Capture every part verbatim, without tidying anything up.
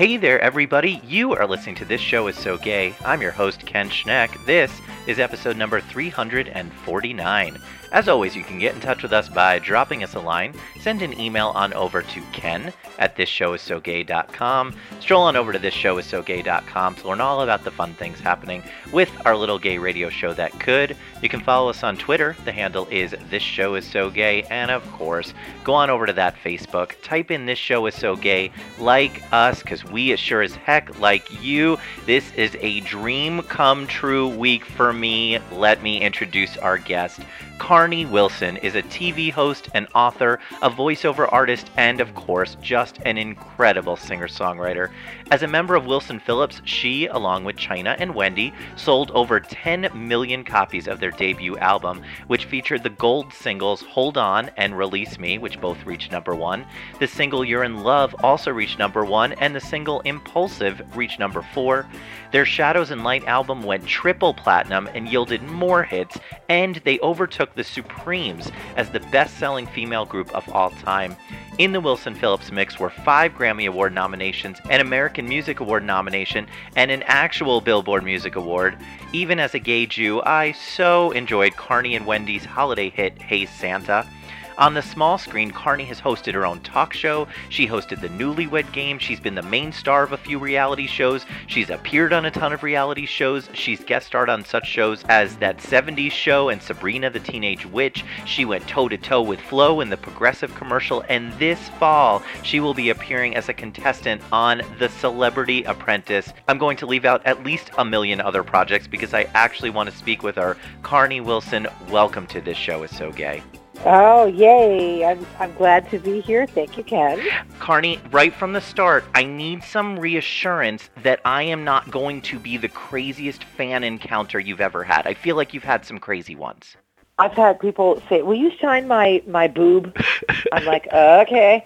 Hey there, everybody. You are listening to This Show Is So Gay. I'm your host, Ken Schneck. This is episode number three hundred forty-nine. As always, you can get in touch with us by dropping us a line. Send an email on over to ken at this show is so gay dot com. Stroll on over to this show is so gay dot com to learn all about the fun things happening with our little gay radio show that could. You can follow us on Twitter. The handle is This Show Is So Gay. And of course, go on over to that Facebook. Type in This Show Is So Gay. Like us, because we as sure as heck like you. This is a dream come true week for me. Let me introduce our guest. Carnie Wilson is a T V host, an author, a voiceover artist, and of course, just an incredible singer-songwriter. As a member of Wilson Phillips, she, along with China and Wendy, sold over ten million copies of their debut album, which featured the gold singles Hold On and Release Me, which both reached number one. The single You're in Love also reached number one, and the single Impulsive reached number four. Their Shadows and Light album went triple platinum and yielded more hits, and they overtook the Supremes as the best-selling female group of all time. In the Wilson Phillips mix were five Grammy Award nominations, an American Music Award nomination, and an actual Billboard Music Award. Even as a gay Jew, I so enjoyed Carnie and Wendy's holiday hit, Hey Santa. On the small screen, Carnie has hosted her own talk show. She hosted the Newlywed Game. She's been the main star of a few reality shows. She's appeared on a ton of reality shows. She's guest starred on such shows as That seventies Show and Sabrina the Teenage Witch. She went toe-to-toe with Flo in the Progressive commercial. And this fall, she will be appearing as a contestant on The Celebrity Apprentice. I'm going to leave out at least a million other projects because I actually want to speak with her. Carnie Wilson, welcome to This Show Is So Gay. Oh, yay. I'm I'm glad to be here. Thank you, Ken. Carnie, right from the start, I need some reassurance that I am not going to be the craziest fan encounter you've ever had. I feel like you've had some crazy ones. I've had people say, will you sign my, my boob? I'm like, okay.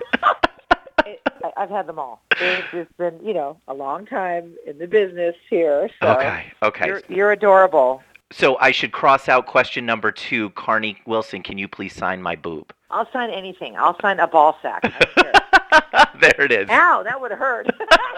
it, I, I've had them all. It's just been, you know, a long time in the business here. So okay, okay. You're, you're adorable. So I should cross out question number two. Carnie Wilson, can you please sign my boob? I'll sign anything. I'll sign a ball sack. I don't care. There it is. Ow, that would have hurt.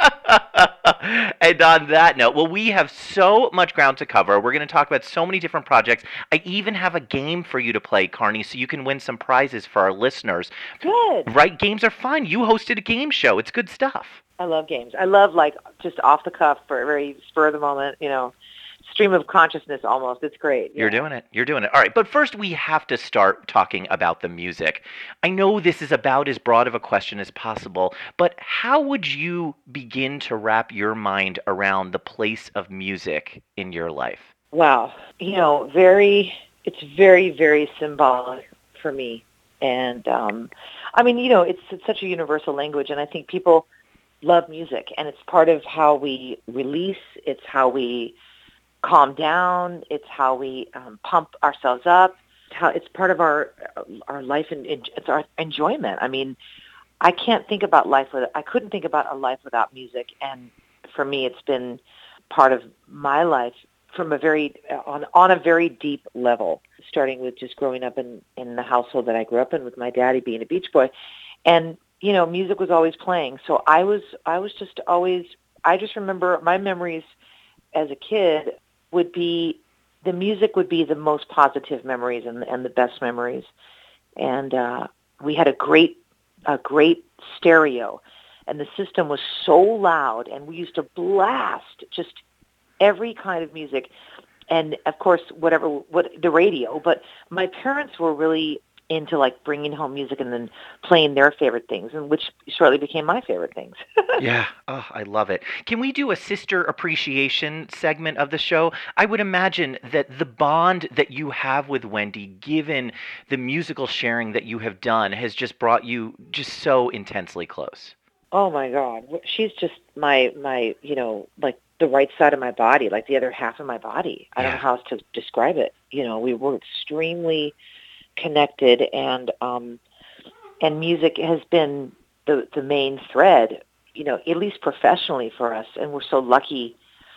And on that note, well, we have so much ground to cover. We're going to talk about so many different projects. I even have a game for you to play, Carnie, so you can win some prizes for our listeners. Good. Right? Games are fun. You hosted a game show. It's good stuff. I love games. I love, like, just off the cuff, for a very spur of the moment, you know. Stream of consciousness almost. It's great. Yeah. You're doing it. You're doing it. All right. But first, we have to start talking about the music. I know this is about as broad of a question as possible, but how would you begin to wrap your mind around the place of music in your life? Wow. You know, very, it's very, very symbolic for me. And, um, I mean, you know, it's, it's such a universal language, and I think people love music, and it's part of how we release. It's how we calm down. It's how we um, pump ourselves up. It's, how, it's part of our our life, and it's our enjoyment. I mean, I can't think about life without, I couldn't think about a life without music. And for me, it's been part of my life from a very on on a very deep level, starting with just growing up in, in the household that I grew up in with my daddy being a beach boy. And, you know, music was always playing. So I was I was just always, I just remember my memories as a kid would be, the music would be the most positive memories and, and the best memories. And uh, we had a great, a great stereo, and the system was so loud, and we used to blast just every kind of music. And of course, whatever, what the radio, but my parents were really into like bringing home music and then playing their favorite things, and which shortly became my favorite things. Yeah. Oh, I love it. Can we do a sister appreciation segment of the show? I would imagine that the bond that you have with Wendy, given the musical sharing that you have done, has just brought you just so intensely close. Oh my God. She's just my, my, you know, like the right side of my body, like the other half of my body. I Yeah. don't know how else to describe it. You know, we were extremely connected, and um, and music has been the the main thread, you know, at least professionally for us. And we're so lucky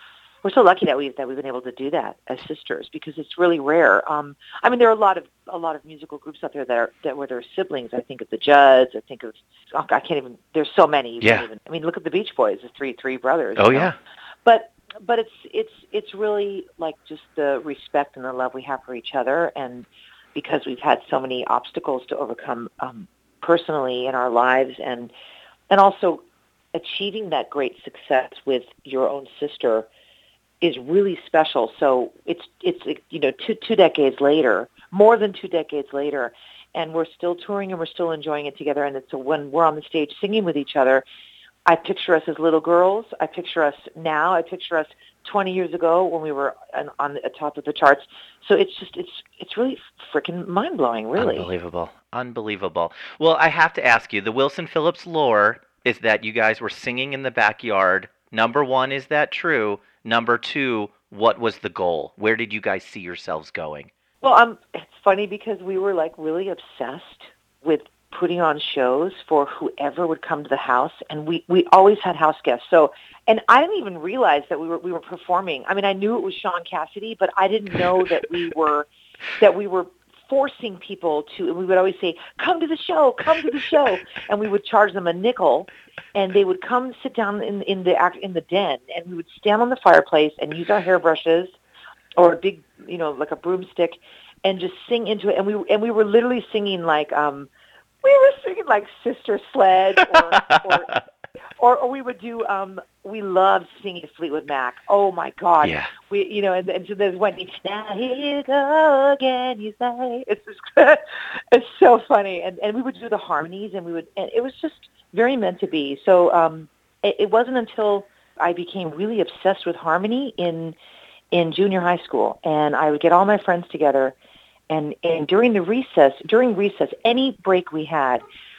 we're so lucky that we've that we've been able to do that as sisters, because it's really rare. Um, I mean, there are a lot of a lot of musical groups out there that are that where there are siblings. I think of the Judds. I think of oh, I can't even. There's so many. You Yeah. can't even, I mean, look at the Beach Boys, the three three brothers. Oh you know? yeah. But but it's it's it's really like just the respect and the love we have for each other, and because we've had so many obstacles to overcome um, personally in our lives, and and also achieving that great success with your own sister is really special. So it's it's you know two two decades later, more than two decades later, and we're still touring and we're still enjoying it together. And it's a, when we're on the stage singing with each other, I picture us as little girls. I picture us now. I picture us twenty years ago when we were on, on the top of the charts. So it's just it's it's really freaking mind blowing, really. Unbelievable, unbelievable. Well, I have to ask you, the Wilson Phillips lore is that you guys were singing in the backyard. Number one, is that true? Number two, what was the goal? Where did you guys see yourselves going? Well, um, it's funny because we were like really obsessed with putting on shows for whoever would come to the house, and we, we always had house guests. So, and I didn't even realize that we were we were performing. I mean, I knew it was Sean Cassidy, but I didn't know that we were that we were forcing people to. And we would always say, "Come to the show, come to the show," and we would charge them a nickel. And they would come sit down in, in the act in the den, and we would stand on the fireplace and use our hairbrushes or a big, you know, like a broomstick, and just sing into it. And we and we were literally singing like um, we were singing like Sister Sledge, or or, or, or we would do. Um, we loved singing Fleetwood Mac. Oh my God, Yeah. we you know, and, and so there's when now here you go again, you say it's just it's so funny, and and we would do the harmonies, and we would, and it was just very meant to be. So um, it, it wasn't until I became really obsessed with harmony in in junior high school, and I would get all my friends together, and, and during the recess, during recess, any break we had,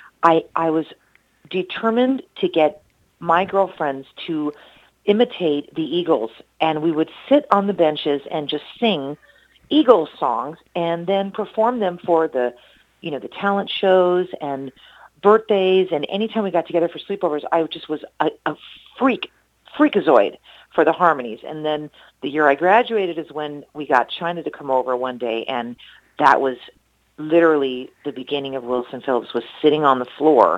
I I was determined to get my girlfriends to imitate the Eagles, and we would sit on the benches and just sing Eagles songs, and then perform them for the, you know, the talent shows and birthdays, and anytime we got together for sleepovers, I just was a, a freak, freakazoid for the harmonies. And then the year I graduated is when we got China to come over one day, and that was literally the beginning of Wilson Phillips, was sitting on the floor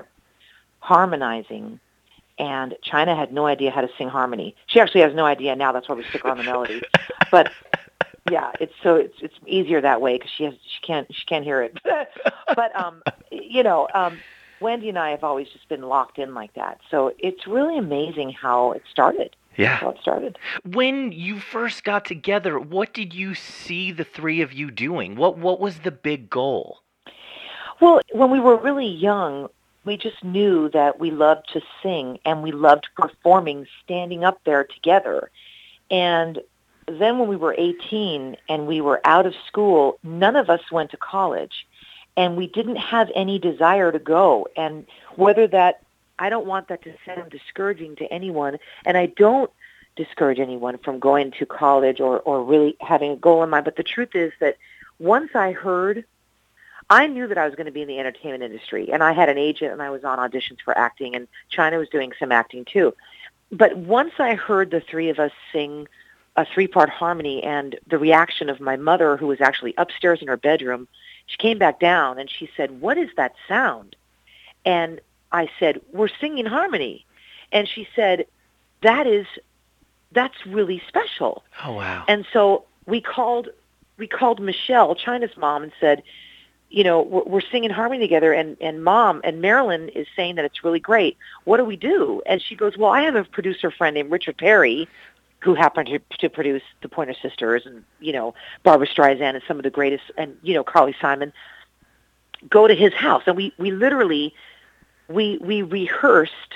harmonizing, and China had no idea how to sing harmony. She actually has no idea now. That's why we stick her on the melody. But yeah, it's so it's it's easier that way because she has she can't she can't hear it. But um, you know. Um, Wendy and I have always just been locked in like that. So it's really amazing how it started. Yeah. How it started. When you first got together, what did you see the three of you doing? What What was the big goal? Well, when we were really young, we just knew that we loved to sing, and we loved performing, standing up there together. And then when we were eighteen and we were out of school, none of us went to college. And we didn't have any desire to go. And whether that, I don't want that to sound discouraging to anyone. And I don't discourage anyone from going to college or, or really having a goal in mind. But the truth is that once I heard, I knew that I was going to be in the entertainment industry. And I had an agent, and I was on auditions for acting. And China was doing some acting too. But once I heard the three of us sing a three-part harmony, and the reaction of my mother, who was actually upstairs in her bedroom, she came back down and she said, "What is that sound?" And I said, "We're singing harmony." And she said, "That is, that's really special." Oh, wow. And so we called, we called Michelle, China's mom, and said, you know, we're, we're singing harmony together, and, and Mom, and Marilyn is saying that it's really great. What do we do? And she goes, "Well, I have a producer friend named Richard Perry, who happened to, to produce the Pointer Sisters and, you know, Barbra Streisand and some of the greatest, and, you know, Carly Simon. Go to his house." And we, we literally, we we rehearsed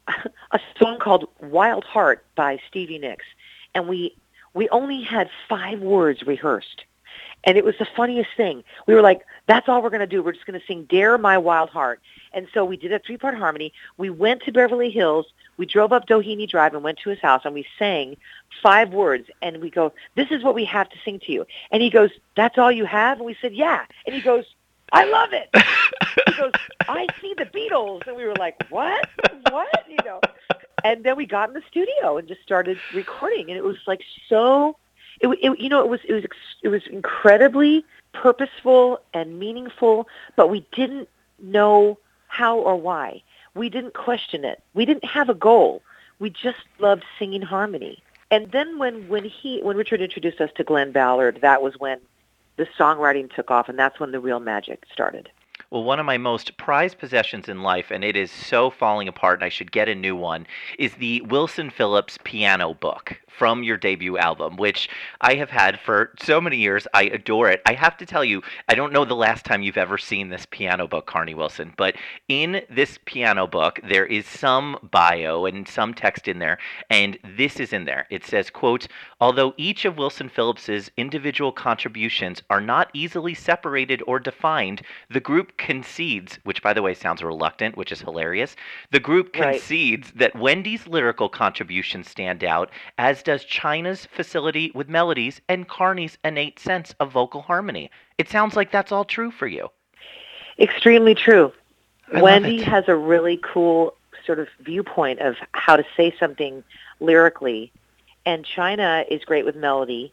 a song called Wild Heart by Stevie Nicks. And we we only had five words rehearsed. And it was the funniest thing. We were like, that's all we're going to do. We're just going to sing Dare My Wild Heart. And so we did a three-part harmony. We went to Beverly Hills. We drove up Doheny Drive and went to his house, and we sang five words. And we go, "This is what we have to sing to you." And he goes, "That's all you have?" And we said, "Yeah." And he goes, "I love it." He goes, "I see the Beatles." And we were like, what? What? You know. And then we got in the studio and just started recording, and it was like so. It, it you know it was it was it was incredibly purposeful and meaningful, but we didn't know how or why. We didn't question it. We didn't have a goal. We just loved singing harmony. And then when when he when Richard introduced us to Glen Ballard, that was when the songwriting took off, and that's when the real magic started. Well, one of my most prized possessions in life, and it is so falling apart and I should get a new one, is the Wilson Phillips piano book from your debut album, which I have had for so many years. I adore it. I have to tell you, I don't know the last time you've ever seen this piano book, Carney Wilson, but in this piano book, there is some bio and some text in there, and this is in there. It says, quote, although each of Wilson Phillips's individual contributions are not easily separated or defined, the group concedes, which by the way sounds reluctant, which is hilarious. The group concedes right. that Wendy's lyrical contributions stand out, as does China's facility with melodies and Carney's innate sense of vocal harmony. It sounds like that's all true for you. Extremely true. I Wendy has a really cool sort of viewpoint of how to say something lyrically, and China is great with melody,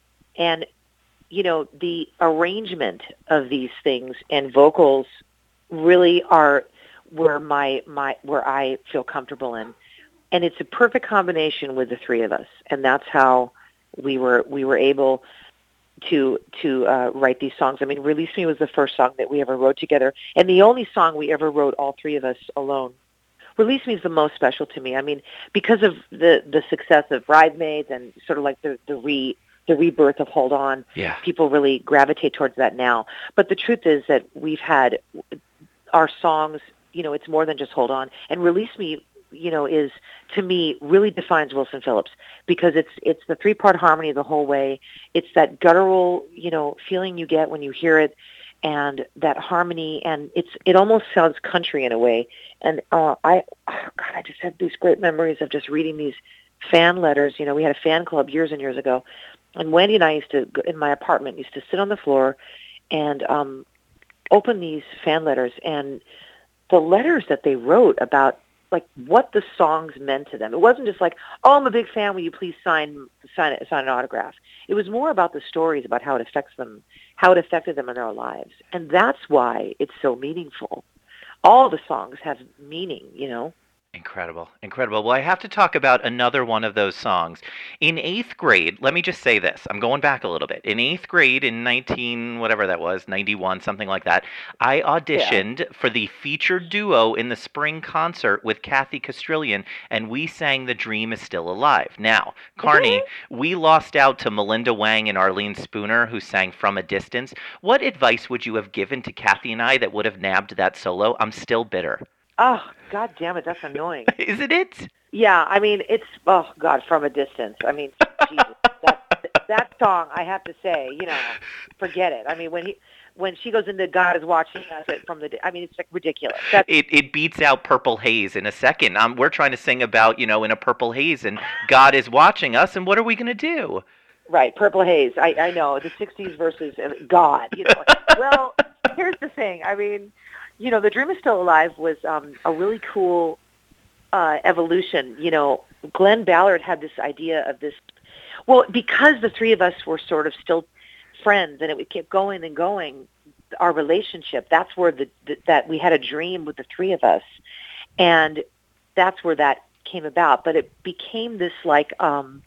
and you know, the arrangement of these things and vocals really are where my, my where I feel comfortable in. And it's a perfect combination with the three of us. And that's how we were we were able to to uh, write these songs. I mean, Release Me was the first song that we ever wrote together, and the only song we ever wrote, all three of us alone. Release Me is the most special to me. I mean, because of the, the success of Bridesmaids and sort of like the, the re the rebirth of Hold On, yeah. people really gravitate towards that now. But the truth is that we've had our songs, you know, it's more than just Hold On. And Release Me, you know, is, to me, really defines Wilson Phillips, because it's it's the three-part harmony the whole way. It's that guttural, you know, feeling you get when you hear it, and that harmony, and it's it almost sounds country in a way. And uh, I, oh God, I just have these great memories of just reading these fan letters. You know, we had a fan club years and years ago, and Wendy and I used to, in my apartment, used to sit on the floor and um, open these fan letters, and the letters that they wrote about, like, what the songs meant to them. It wasn't just like, oh, I'm a big fan, will you please sign sign, sign an autograph? It was more about the stories, about how it affects them, how it affected them in their lives. And that's why it's so meaningful. All the songs have meaning, you know. Incredible. Incredible. Well, I have to talk about another one of those songs. In eighth grade, let me just say this. I'm going back a little bit. In eighth grade in nineteen, whatever that was, ninety-one, something like that, I auditioned yeah. for the featured duo in the spring concert with Kathy Castrillion, and we sang The Dream Is Still Alive. Now, Carney, mm-hmm. we lost out to Melinda Wang and Arlene Spooner, who sang From a Distance. What advice would you have given to Kathy and I that would have nabbed that solo? I'm still bitter. Oh, God damn it, that's annoying. Isn't it? Yeah, I mean, it's, oh, God, From a Distance. I mean, Jesus, that, that song, I have to say, you know, forget it. I mean, when he, when she goes into God is Watching Us from the, I mean, it's like ridiculous. That's, it it beats out Purple Haze in a second. Um, we're trying to sing about, you know, in a Purple Haze, and God is watching us, and what are we going to do? Right, Purple Haze. I, I know, the sixties versus God, you know. Well, here's the thing. I mean, you know, The Dream Is Still Alive was um, a really cool uh, evolution. You know, Glen Ballard had this idea of this, well, because the three of us were sort of still friends and it kept going and going, our relationship, that's where the, the that we had a dream with the three of us. And that's where that came about. But it became this like, um,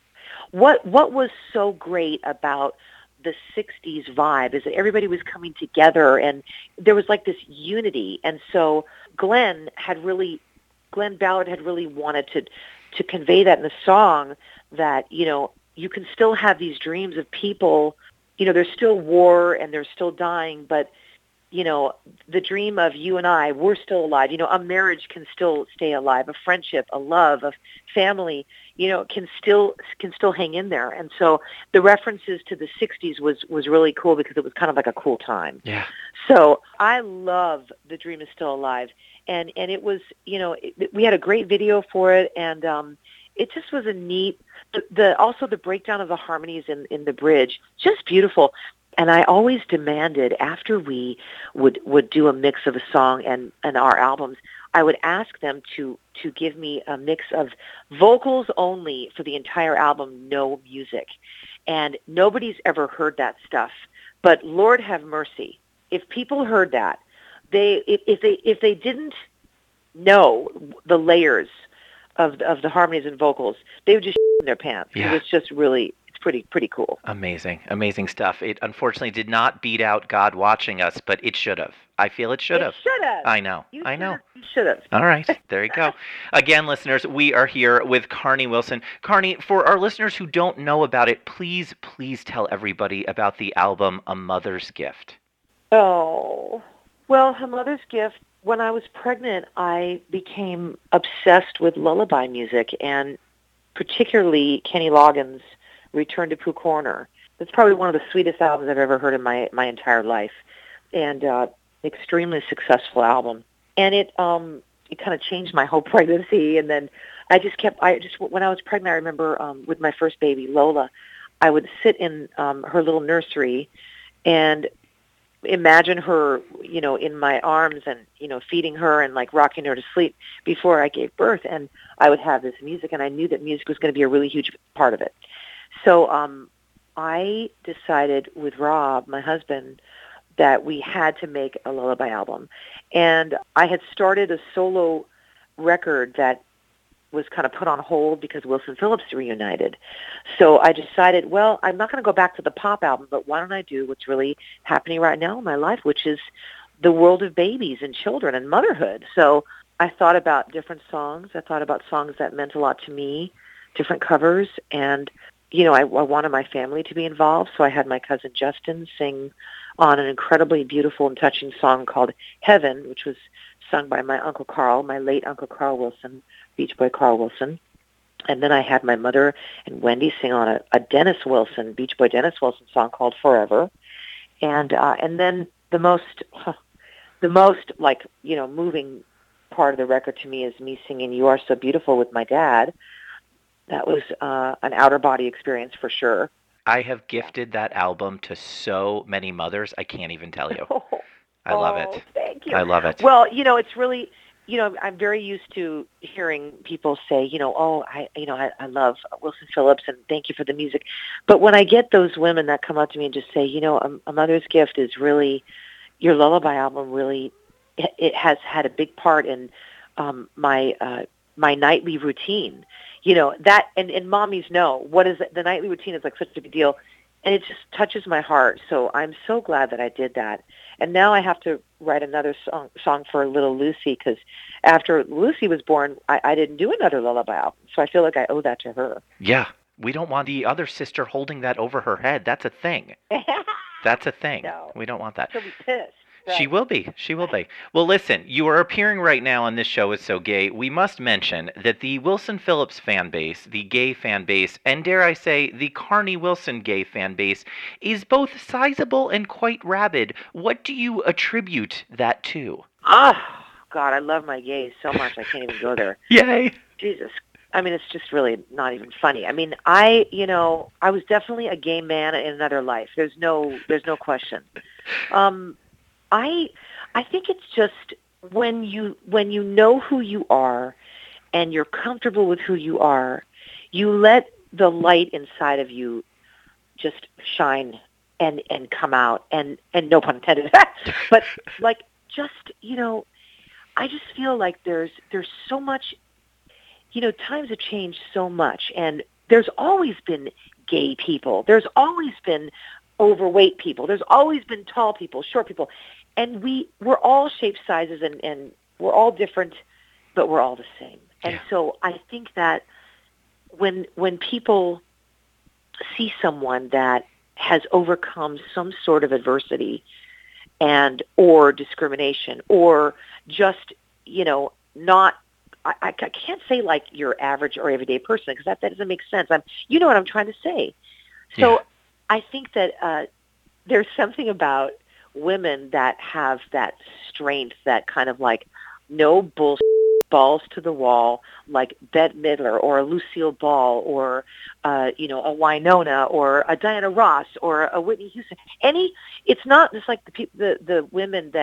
what what was so great about the sixties vibe is that everybody was coming together and there was like this unity. And so Glen had really, Glen Ballard had really wanted to, to convey that in the song, that, you know, you can still have these dreams of people, you know, there's still war and they're still dying, but, you know, the dream of you and I, we're still alive. You know, a marriage can still stay alive, a friendship, a love, a family, you know, can still can still hang in there. And so the references to the sixties was, was really cool because it was kind of like a cool time. Yeah. So I love The Dream Is Still Alive. And, and it was, you know, it, we had a great video for it, and um, it just was a neat, the, the also the breakdown of the harmonies in, in the bridge, just beautiful. And I always demanded, after we would, would do a mix of a song and, and our albums, I would ask them to to give me a mix of vocals only for the entire album, no music. And nobody's ever heard that stuff. But Lord have mercy, if people heard that, they if, if they if they didn't know the layers of of the harmonies and vocals, they would just in their pants. Yeah. It was just really it's pretty pretty cool. Amazing, amazing stuff. It unfortunately did not beat out God Watching Us, but it should have. I feel it should have. It should have. I know. You I know. You should have. All right. There you go. Again, listeners, we are here with Carnie Wilson. Carnie, for our listeners who don't know about it, please, please tell everybody about the album A Mother's Gift. Oh, well, A Mother's Gift, when I was pregnant, I became obsessed with lullaby music, and particularly Kenny Loggins' Return to Pooh Corner. It's probably one of the sweetest albums I've ever heard in my, my entire life, and uh, extremely successful album. And it um, it kind of changed my whole pregnancy, and then I just kept, I just when I was pregnant, I remember um, with my first baby, Lola, I would sit in um, her little nursery and imagine her, you know, in my arms and, you know, feeding her and like rocking her to sleep before I gave birth. And I would have this music, and I knew that music was going to be a really huge part of it. So um, I decided with Rob, my husband, that we had to make a lullaby album. And I had started a solo record that was kind of put on hold because Wilson Phillips reunited. So I decided, well, I'm not going to go back to the pop album, but why don't I do what's really happening right now in my life, which is the world of babies and children and motherhood. So I thought about different songs. I thought about songs that meant a lot to me, different covers. And, you know, I, I wanted my family to be involved. So I had my cousin Justin sing on an incredibly beautiful and touching song called Heaven, which was sung by my Uncle Carl, my late Uncle Carl Wilson, Beach Boy Carl Wilson. And then I had my mother and Wendy sing on a, a Dennis Wilson, Beach Boy Dennis Wilson song called Forever. And uh, and then the most, huh, the most like, you know, moving part of the record to me is me singing You Are So Beautiful with my dad. That was uh, an outer body experience for sure. I have gifted that album to so many mothers, I can't even tell you. Oh, I love oh, it. Thank you. I love it. Well, you know, it's really, you know, I'm very used to hearing people say, you know, oh, I, you know, I, I love Wilson Phillips and thank you for the music. But when I get those women that come up to me and just say, you know, a, a Mother's Gift is really, your lullaby album really, it, it has had a big part in um, my uh, my nightly routine. You know, that, and, and mommies know, what is it? The nightly routine is like such a big deal. And it just touches my heart. So I'm so glad that I did that. And now I have to write another song, song for little Lucy, because after Lucy was born, I, I didn't do another lullaby album. So I feel like I owe that to her. Yeah. We don't want the other sister holding that over her head. That's a thing. That's a thing. No. We don't want that. She'll be pissed. Right. She will be. She will be. Well, listen, you are appearing right now on This Show Is So Gay. We must mention that the Wilson Phillips fan base, the gay fan base, and dare I say, the Carnie Wilson gay fan base, is both sizable and quite rabid. What do you attribute that to? Ah, God, I love my gays so much I can't even go there. Yay. Jesus. I mean, it's just really not even funny. I mean, I, you know, I was definitely a gay man in another life. There's no, there's no question. Um, I I think it's just when you when you know who you are and you're comfortable with who you are, you let the light inside of you just shine and, and come out, and, and no pun intended. But like just, you know, I just feel like there's there's so much, you know, times have changed so much, and there's always been gay people. There's always been overweight people. There's always been tall people, short people. And we, we're all shapes, sizes, and, and we're all different, but we're all the same. And yeah. So I think that when when people see someone that has overcome some sort of adversity and or discrimination or just, you know, not, I, I can't say like your average or everyday person, because that, that doesn't make sense. I'm, you know what I'm trying to say. So yeah. I think that uh, there's something about women that have that strength, that kind of like no bullshit, balls to the wall, like Bette Midler or a Lucille Ball or, uh, you know, a Winona or a Diana Ross or a Whitney Houston. Any, it's not just like the, pe- the the women that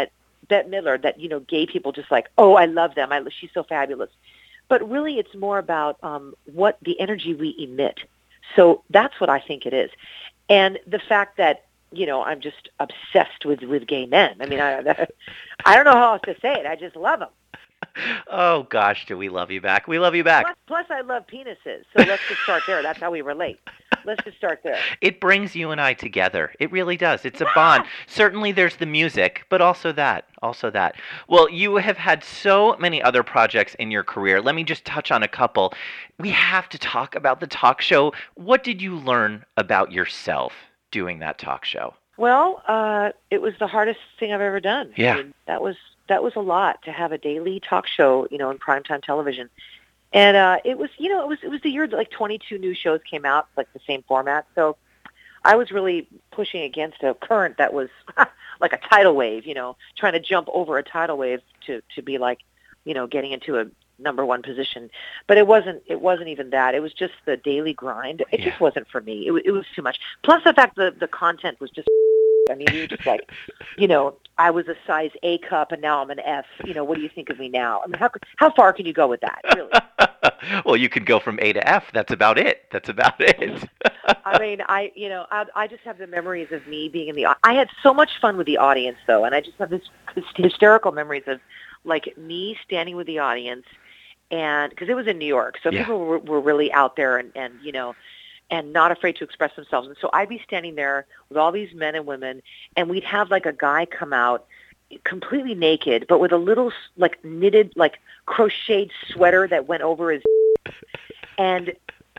Bette Midler that, you know, gay people just like, oh, I love them. I, she's so fabulous. But really it's more about um, what the energy we emit. So that's what I think it is. And the fact that, you know, I'm just obsessed with, with gay men. I mean, I, I don't know how else to say it. I just love them. Oh, gosh, do we love you back. We love you back. Plus, plus I love penises. So let's just start there. That's how we relate. Let's just start there. It brings you and I together. It really does. It's a bond. Certainly there's the music, but also that. Also that. Well, you have had so many other projects in your career. Let me just touch on a couple. We have to talk about the talk show. What did you learn about yourself doing that talk show? Well, uh, it was the hardest thing I've ever done. Yeah. I mean, that was that was a lot to have a daily talk show, you know, in primetime television. And uh, it was, you know, it was it was the year that like twenty-two new shows came out, like the same format. So I was really pushing against a current that was like a tidal wave, you know, trying to jump over a tidal wave to, to be like, you know, getting into a number one position. But it wasn't it wasn't even that. It was just the daily grind. It Yeah. just wasn't for me. It, it was too much. Plus the fact that the content was just, I mean, you were just like, you know, I was a size A cup and now I'm an F. You know, what do you think of me now? I mean, how how far can you go with that, really? Well, you could go from A to F. That's about it. That's about it. I mean, I, you know, I, I just have the memories of me being in the, I had so much fun with the audience, though, and I just have this hysterical memories of, like, me standing with the audience, and, because it was in New York, so Yeah. people were, were really out there and, and, you know, and not afraid to express themselves. And so I'd be standing there with all these men and women, and we'd have, like, a guy come out completely naked, but with a little, like, knitted, like, crocheted sweater that went over his and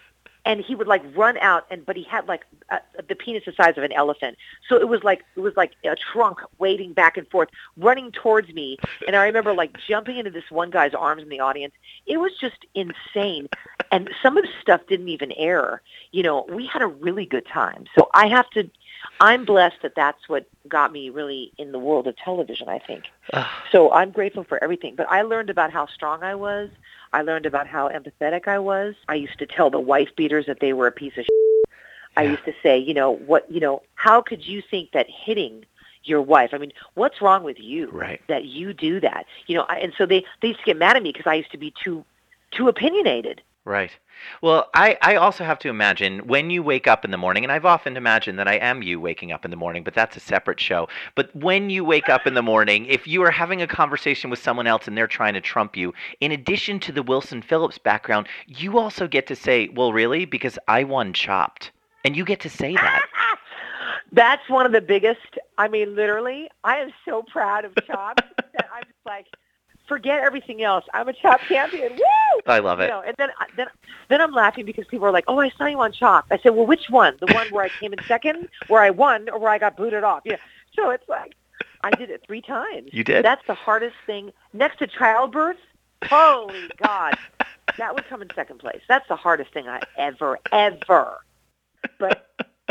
and he would like run out, and but he had like uh, the penis the size of an elephant, so it was like it was like a trunk waving back and forth, running towards me. And I remember like jumping into this one guy's arms in the audience. It was just insane, and some of the stuff didn't even air. You know, we had a really good time. So I have to. I'm blessed that that's what got me really in the world of television, I think. So I'm grateful for everything. But I learned about how strong I was. I learned about how empathetic I was. I used to tell the wife beaters that they were a piece of shit. I used to say, you know, what, you know, how could you think that hitting your wife, I mean, what's wrong with you Right. that you do that? You know, I, and so they, they used to get mad at me because I used to be too, too opinionated. Right. Well, I, I also have to imagine when you wake up in the morning, and I've often imagined that I am you waking up in the morning, but that's a separate show. But when you wake up in the morning, if you are having a conversation with someone else and they're trying to trump you, in addition to the Wilson Phillips background, you also get to say, well, really? Because I won Chopped. And you get to say that. That's one of the biggest, I mean, literally, I am so proud of Chopped that I'm just like, forget everything else. I'm a Chopped champion. Woo! I love it. You know, and then, then, then I'm laughing because people are like, "Oh, I saw you on Chopped." I said, "Well, which one? The one where I came in second, where I won, or where I got booted off?" Yeah. So it's like, I did it three times. You did? That's the hardest thing next to childbirth. Holy God, that would come in second place. That's the hardest thing I ever, ever. But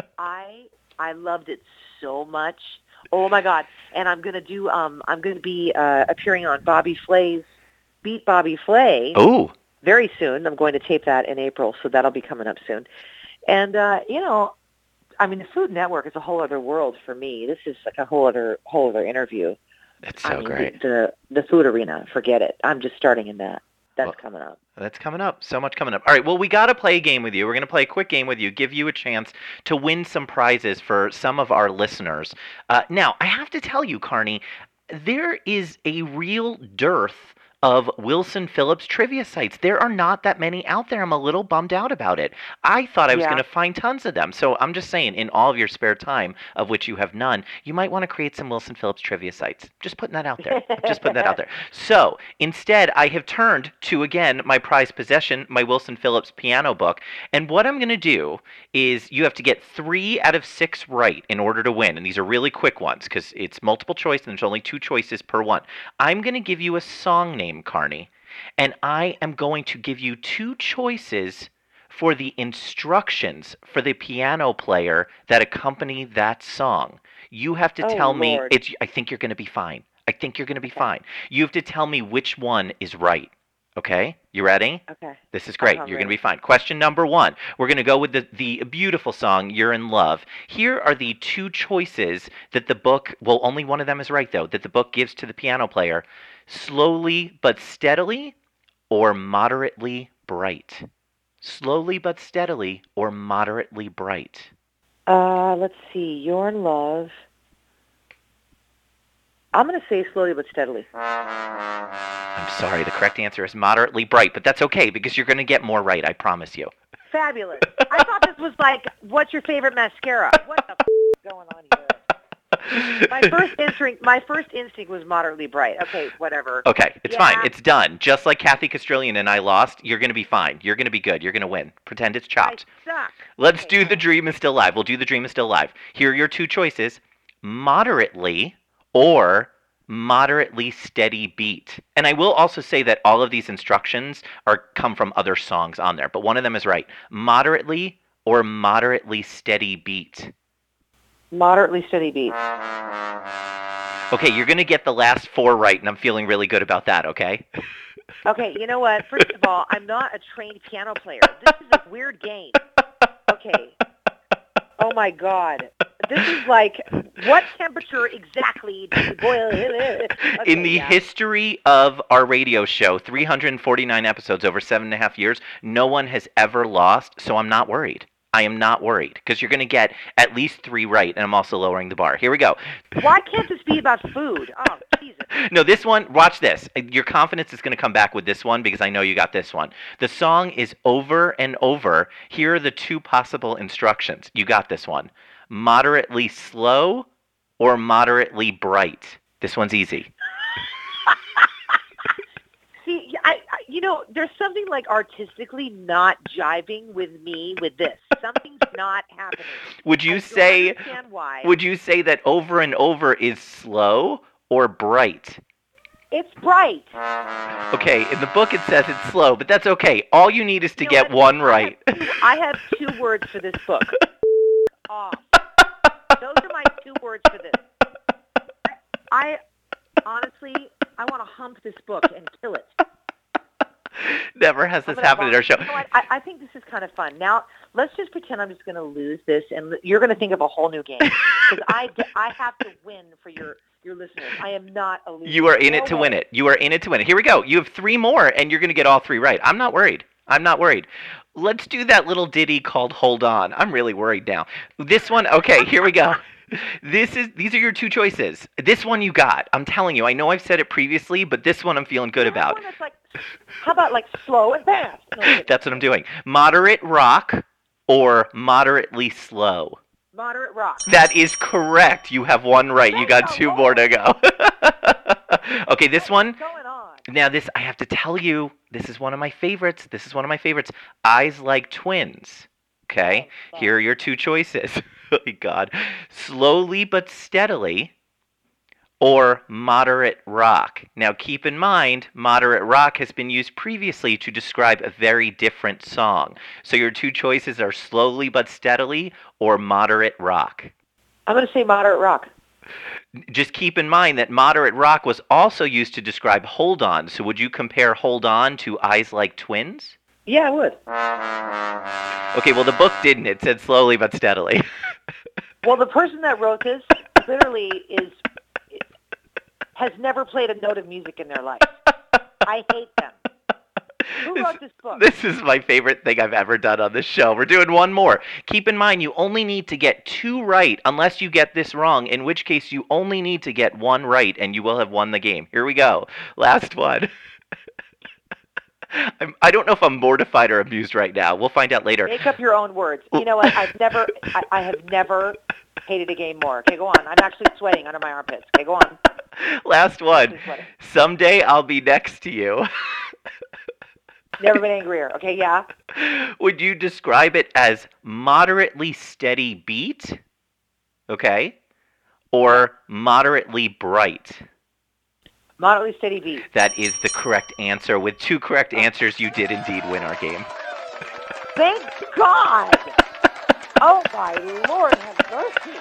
I, I loved it so much. Oh my God! And I'm gonna do. Um, I'm gonna be uh, appearing on Bobby Flay's Beat Bobby Flay Oh, very soon. I'm going to tape that in April, so that'll be coming up soon. And uh, you know, I mean, the Food Network is a whole other world for me. This is like a whole other whole other interview. that's so I mean, great. The, the the food arena, forget it. I'm just starting in that. That's Well, coming up. That's coming up. So much coming up. All right. Well, we got to play a game with you. We're going to play a quick game with you, give you a chance to win some prizes for some of our listeners. Uh, now, I have to tell you, Carney, there is a real dearth of Wilson Phillips trivia sites. There are not that many out there. I'm a little bummed out about it. I thought I was Yeah. going to find tons of them. So I'm just saying, in all of your spare time, of which you have none, you might want to create some Wilson Phillips trivia sites. Just putting that out there. Just putting that out there. So instead, I have turned to, again, my prized possession, my Wilson Phillips piano book. And what I'm going to do is you have to get three out of six right in order to win. And these are really quick ones because it's multiple choice and there's only two choices per one. I'm going to give you a song name, Carney, and I am going to give you two choices for the instructions for the piano player that accompany that song. You have to Oh, tell me Lord. it's I think you're going to be fine. I think you're going to be fine. You have to tell me which one is right. Okay, you ready? Okay. This is great. I'm You're going to ready. be fine. Question number one. We're going to go with the, the beautiful song, You're in Love. Here are the two choices that the book, well, only one of them is right, though, that the book gives to the piano player. Slowly but steadily or moderately bright? Slowly but steadily or moderately bright? Uh, let's see. You're in love. I'm going to say slowly but steadily. I'm sorry. The correct answer is moderately bright, but that's okay because you're going to get more right, I promise you. Fabulous. I thought this was like, what's your favorite mascara? What the f- is going on here? My first instinct, my first instinct was moderately bright. Okay, whatever. Okay, it's Yeah. fine. It's done. Just like Kathy Castrillion and I lost, you're going to be fine. You're going to be good. You're going to win. Pretend it's chopped. I suck. Let's Okay, do The Dream is Still Live. We'll do The Dream is Still Live. Here are your two choices. Moderately or moderately steady beat. And I will also say that all of these instructions are come from other songs on there, but one of them is right. Moderately or moderately steady beat. Moderately steady beat. Okay, you're going to get the last four right, and I'm feeling really good about that, okay? Okay, you know what? First of all, I'm not a trained piano player. This is a weird game. Okay. Oh, my God. This is like, what temperature exactly do you boil? Okay, In the yeah. history of our radio show, three hundred forty-nine episodes over seven and a half years, no one has ever lost, so I'm not worried. I am not worried, because you're going to get at least three right, and I'm also lowering the bar. Here we go. Why can't this be about food? Oh, Jesus. No, this one, watch this. Your confidence is going to come back with this one, because I know you got this one. The song is Over and Over. Here are the two possible instructions. You got this one. Moderately slow or moderately bright? This one's easy. See, I, I, you know, there's something like artistically not jiving with me with this. Something's not happening. Would you I say don't understand why. Would you say that Over and Over is slow or bright? It's bright. Okay, in the book it says it's slow, but that's okay. All you need is to You know get what? one I right. have two, I have two words for this book. Off. Those are my two words for this. I, I honestly, I want to hump this book and kill it. Never has I'm this gonna happened in our vomit. show. You know what? I, I think this is kind of fun. Now, let's just pretend I'm just going to lose this, and you're going to think of a whole new game. Because I, I have to win for your, your listeners. I am not a loser. You are in No it to way. win it. You are in it to win it. Here we go. You have three more, and you're going to get all three right. I'm not worried. I'm not worried. Let's do that little ditty called Hold On. I'm really worried now. This one, okay, here we go. This is These are your two choices. This one you got. I'm telling you. I know I've said it previously, but this one I'm feeling good There's about. one that's like, how about like slow and fast? No, kidding. That's what I'm doing. Moderate rock or moderately slow? Moderate rock. That is correct. You have one right. You got Thank two the more to go. Okay, this one. What's going on? Now this, I have to tell you, this is one of my favorites. This is one of my favorites. Eyes Like Twins. Okay, Oh, here are your two choices. Oh, my God. Slowly but steadily or moderate rock. Now keep in mind, moderate rock has been used previously to describe a very different song. So your two choices are slowly but steadily or moderate rock. I'm going to say moderate rock. Just keep in mind that moderate rock was also used to describe Hold On. So would you compare Hold On to Eyes Like Twins? Yeah, I would. Okay, well, the book didn't. It said slowly but steadily. Well, the person that wrote this literally is has never played a note of music in their life. I hate them. Who This- wrote this book? This is my favorite thing I've ever done on this show. We're doing one more. Keep in mind, you only need to get two right unless you get this wrong, in which case you only need to get one right and you will have won the game. Here we go. Last one. I'm, I don't know if I'm mortified or amused right now. We'll find out later. Make up your own words. You know what? I've never, I, I have never hated a game more. Okay, go on. I'm actually sweating under my armpits. Okay, go on. Last one. Actually sweating. Someday I'll be next to you. Never been angrier. Okay, yeah. Would you describe it as moderately steady beat? Okay. Or moderately bright? Moderately steady beat. That is the correct answer. With two correct answers, you did indeed win our game. Thank God. Oh my Lord, have mercy.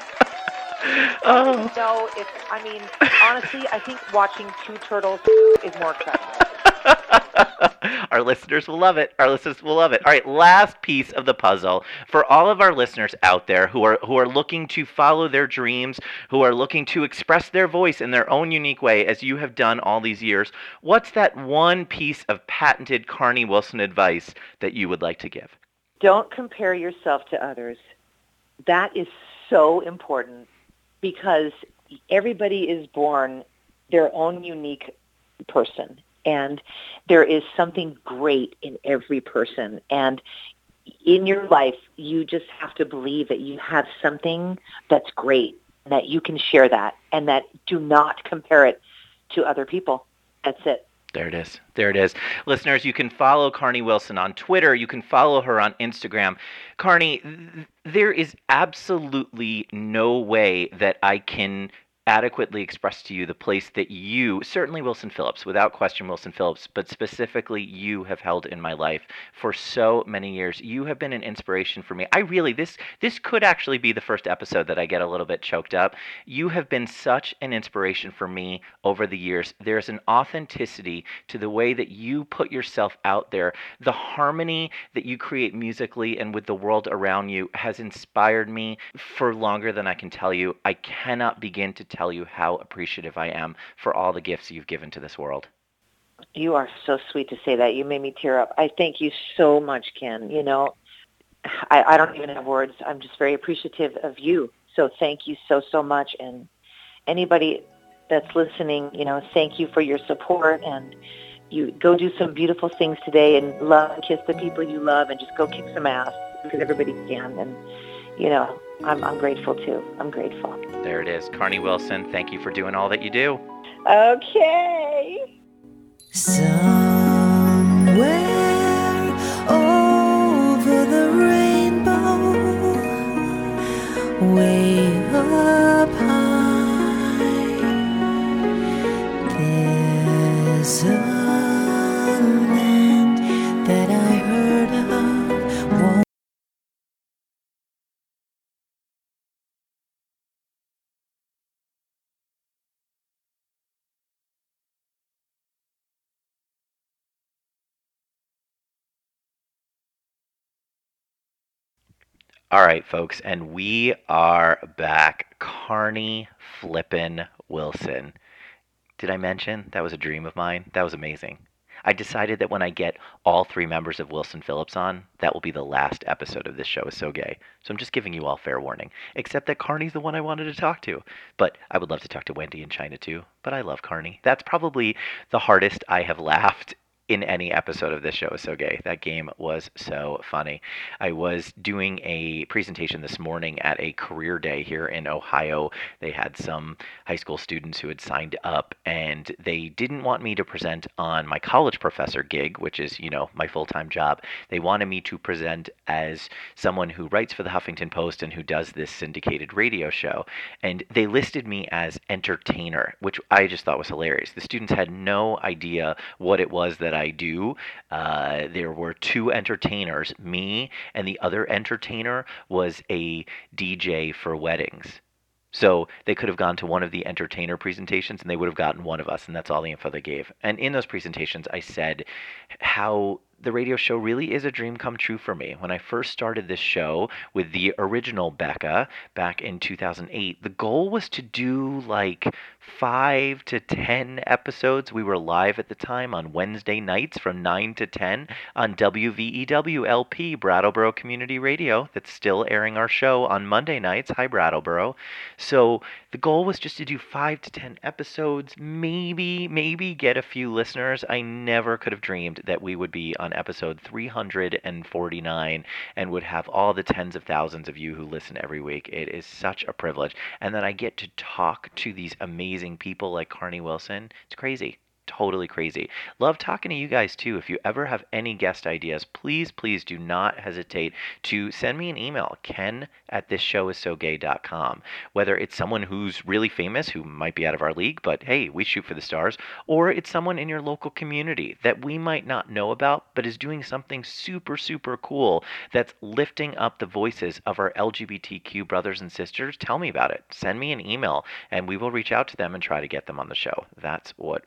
Oh. No, it's. I mean, honestly, I think watching two turtles is more exciting. Our listeners will love it. Our listeners will love it. All right, last piece of the puzzle for all of our listeners out there who are who are looking to follow their dreams, who are looking to express their voice in their own unique way, as you have done all these years. What's that one piece of patented Carnie Wilson advice that you would like to give? Don't compare yourself to others. That is so important because everybody is born their own unique person, and there is something great in every person. And in your life, you just have to believe that you have something that's great, that you can share that, and that do not compare it to other people. That's it. There it is. There it is. Listeners, you can follow Carnie Wilson on Twitter. You can follow her on Instagram. Carnie, th- there is absolutely no way that I can adequately express to you the place that you, certainly Wilson Phillips, without question Wilson Phillips, but specifically you have held in my life for so many years. You have been an inspiration for me. I really, this this could actually be the first episode that I get a little bit choked up. You have been such an inspiration for me over the years. There's an authenticity to the way that you put yourself out there. The harmony that you create musically and with the world around you has inspired me for longer than I can tell you. I cannot begin to tell you how appreciative I am for all the gifts you've given to this world. You are so sweet to say that. You made me tear up. I thank you so much, Ken. You know, I, I don't even have words. I'm just very appreciative of you. So thank you so, so much. And anybody that's listening, you know, thank you for your support. And you go do some beautiful things today and love and kiss the people you love and just go kick some ass because everybody can. And, you know, I'm, I'm grateful too. I'm grateful. There it is. Carnie Wilson, thank you for doing all that you do. Okay. Somewhere over the rainbow, way up high, there's a land that I heard of. One All right, folks, and we are back. Carnie flippin' Wilson. Did I mention that was a dream of mine? That was amazing. I decided that when I get all three members of Wilson Phillips on, that will be the last episode of This Show Is So Gay. So I'm just giving you all fair warning, except that Carnie's the one I wanted to talk to. But I would love to talk to Wendy and China too, but I love Carnie. That's probably the hardest I have laughed in any episode of This Show Is So Gay. That game was so funny. I was doing a presentation this morning at a career day here in Ohio. They had some high school students who had signed up, and they didn't want me to present on my college professor gig, which is, you know, my full-time job. They wanted me to present as someone who writes for the Huffington Post and who does this syndicated radio show. And they listed me as entertainer, which I just thought was hilarious. The students had no idea what it was that I do. Uh, there were two entertainers, me, and the other entertainer was a D J for weddings. So they could have gone to one of the entertainer presentations and they would have gotten one of us, and that's all the info they gave. And in those presentations, I said how the radio show really is a dream come true for me. When I first started this show with the original Becca back in two thousand eight, the goal was to do like five to ten episodes. We were live at the time on Wednesday nights from nine to ten on W V E W L P, Brattleboro Community Radio, that's still airing our show on Monday nights. Hi, Brattleboro. So the goal was just to do five to ten episodes, maybe, maybe get a few listeners. I never could have dreamed that we would be on episode three hundred forty-nine and would have all the tens of thousands of you who listen every week. It is such a privilege. And then I get to talk to these amazing people like Carnie Wilson. It's crazy. Totally crazy. Love talking to you guys too. If you ever have any guest ideas, please, please do not hesitate to send me an email, ken at this show is so gay dot com. Whether it's someone who's really famous, who might be out of our league, but hey, we shoot for the stars, or it's someone in your local community that we might not know about, but is doing something super, super cool that's lifting up the voices of our L G B T Q brothers and sisters, tell me about it. Send me an email, and we will reach out to them and try to get them on the show. That's what we do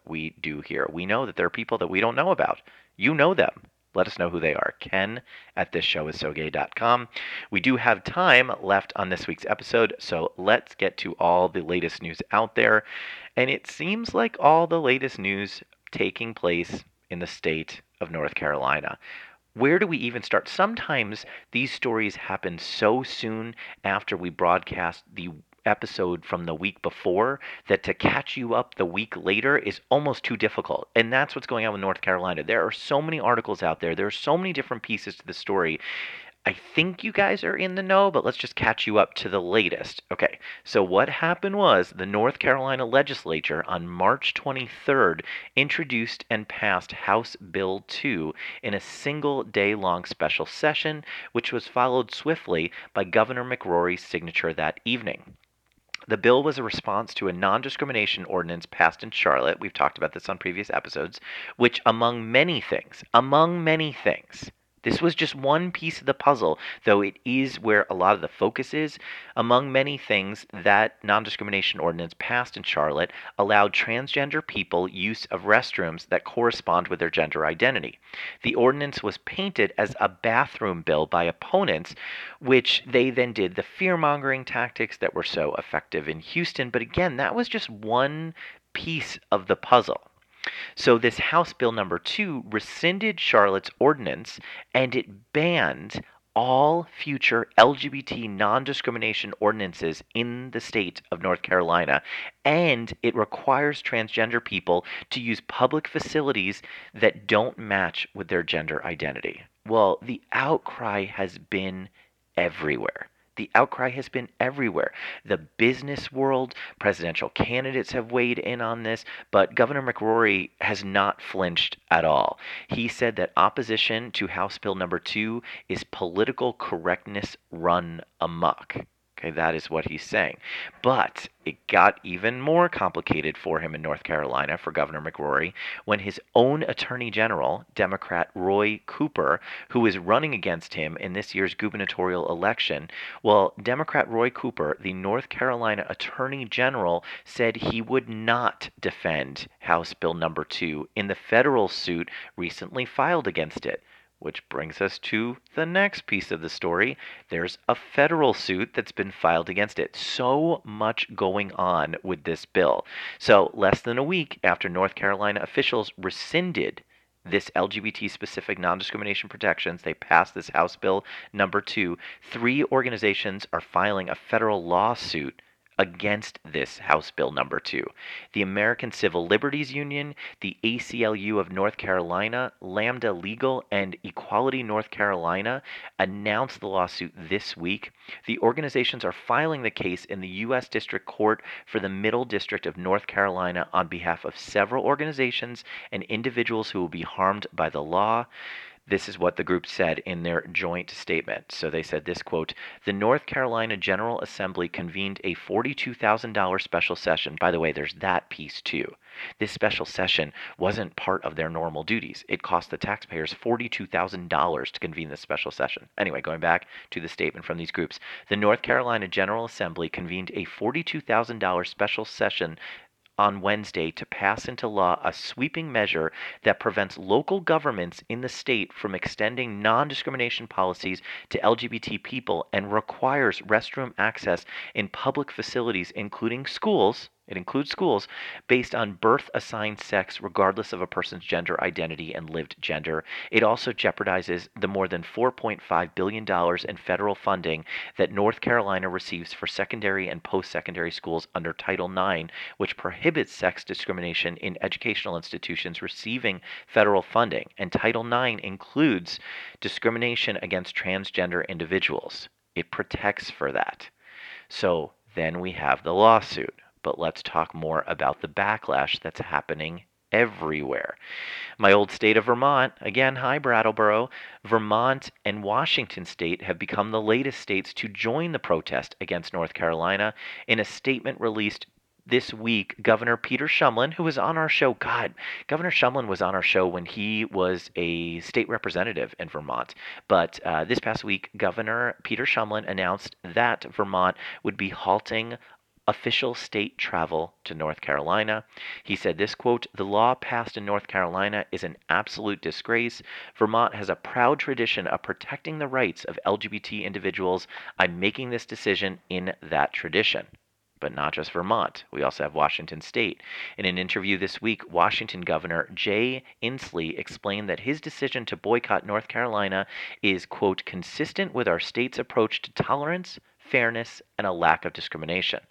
do here. We know that there are people that we don't know about. You know them. Let us know who they are. Ken at this show is so gay dot com. We do have time left on this week's episode, so let's get to all the latest news out there. And it seems like all the latest news taking place in the state of North Carolina. Where do we even start? Sometimes these stories happen so soon after we broadcast the episode from the week before that to catch you up the week later is almost too difficult. And that's what's going on with North Carolina. There are so many articles out there. There are so many different pieces to the story. I think you guys are in the know, but let's just catch you up to the latest. Okay, so what happened was the North Carolina legislature on March twenty-third introduced and passed House Bill two in a single day-long special session, which was followed swiftly by Governor McCrory's signature that evening. The bill was a response to a non-discrimination ordinance passed in Charlotte, we've talked about this on previous episodes, which among many things, among many things, this was just one piece of the puzzle, though it is where a lot of the focus is. Among many things, that non-discrimination ordinance passed in Charlotte allowed transgender people use of restrooms that correspond with their gender identity. The ordinance was painted as a bathroom bill by opponents, which they then did the fear-mongering tactics that were so effective in Houston. But again, that was just one piece of the puzzle. So this House Bill number two rescinded Charlotte's ordinance, and it banned all future L G B T non-discrimination ordinances in the state of North Carolina, and it requires transgender people to use public facilities that don't match with their gender identity. Well, the outcry has been everywhere. The outcry has been everywhere. The business world, presidential candidates have weighed in on this, but Governor McCrory has not flinched at all. He said that opposition to House Bill number two is political correctness run amok. Okay, that is what he's saying. But it got even more complicated for him in North Carolina, for Governor McCrory, when his own Attorney General, Democrat Roy Cooper, who is running against him in this year's gubernatorial election, well, Democrat Roy Cooper, the North Carolina Attorney General, said he would not defend House Bill number two in the federal suit recently filed against it. Which brings us to the next piece of the story. There's a federal suit that's been filed against it. So much going on with this bill. So less than a week after North Carolina officials rescinded this L G B T-specific non-discrimination protections, they passed this House Bill number two. Three organizations are filing a federal lawsuit against this House Bill number two. The American Civil Liberties Union, the A C L U of North Carolina, Lambda Legal, and Equality North Carolina announced the lawsuit this week. The organizations are filing the case in the U S District Court for the Middle District of North Carolina on behalf of several organizations and individuals who will be harmed by the law. This is what the group said in their joint statement. So they said this, quote, "The North Carolina General Assembly convened a forty-two thousand dollars special session." By the way, there's that piece too. This special session wasn't part of their normal duties. It cost the taxpayers forty-two thousand dollars to convene this special session. Anyway, going back to the statement from these groups, the North Carolina General Assembly convened a forty-two thousand dollars special session on Wednesday to pass into law a sweeping measure that prevents local governments in the state from extending non-discrimination policies to L G B T people and requires restroom access in public facilities, including schools. It includes schools based on birth-assigned sex regardless of a person's gender identity and lived gender. It also jeopardizes the more than four point five billion dollars in federal funding that North Carolina receives for secondary and post-secondary schools under Title nine, which prohibits sex discrimination in educational institutions receiving federal funding. And Title nine includes discrimination against transgender individuals. It protects for that. So then we have the lawsuit. But let's talk more about the backlash that's happening everywhere. My old state of Vermont, again, hi Brattleboro, Vermont and Washington State have become the latest states to join the protest against North Carolina. In a statement released this week, Governor Peter Shumlin, who was on our show, God, Governor Shumlin was on our show when he was a state representative in Vermont. But uh, this past week, Governor Peter Shumlin announced that Vermont would be halting official state travel to North Carolina. He said this, quote, "The law passed in North Carolina is an absolute disgrace. Vermont has a proud tradition of protecting the rights of L G B T individuals. I'm making this decision in that tradition." But not just Vermont. We also have Washington State. In an interview this week, Washington Governor Jay Inslee explained that his decision to boycott North Carolina is, quote, "consistent with our state's approach to tolerance, fairness, and a lack of discrimination."